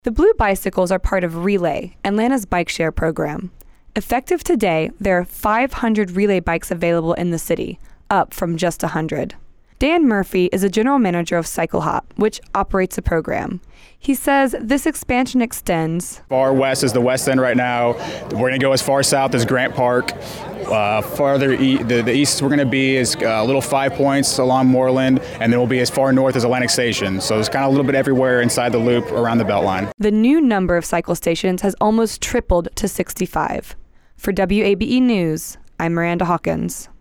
The Blue Bicycles are part of Relay, Atlanta's bike share program. Effective today, there are 500 Relay bikes available in the city, up from just 100. Dan Murphy is a general manager of CycleHop, which operates the program. He says this expansion extends. Far west is the West End right now. We're going to go as far south as Grant Park. Farther the east we're going to be is Little Five Points along Moreland, and then we'll be as far north as Atlantic Station. So it's kind of a little bit everywhere inside the loop around the Beltline. The new number of cycle stations has almost tripled to 65. For WABE News, I'm Miranda Hawkins.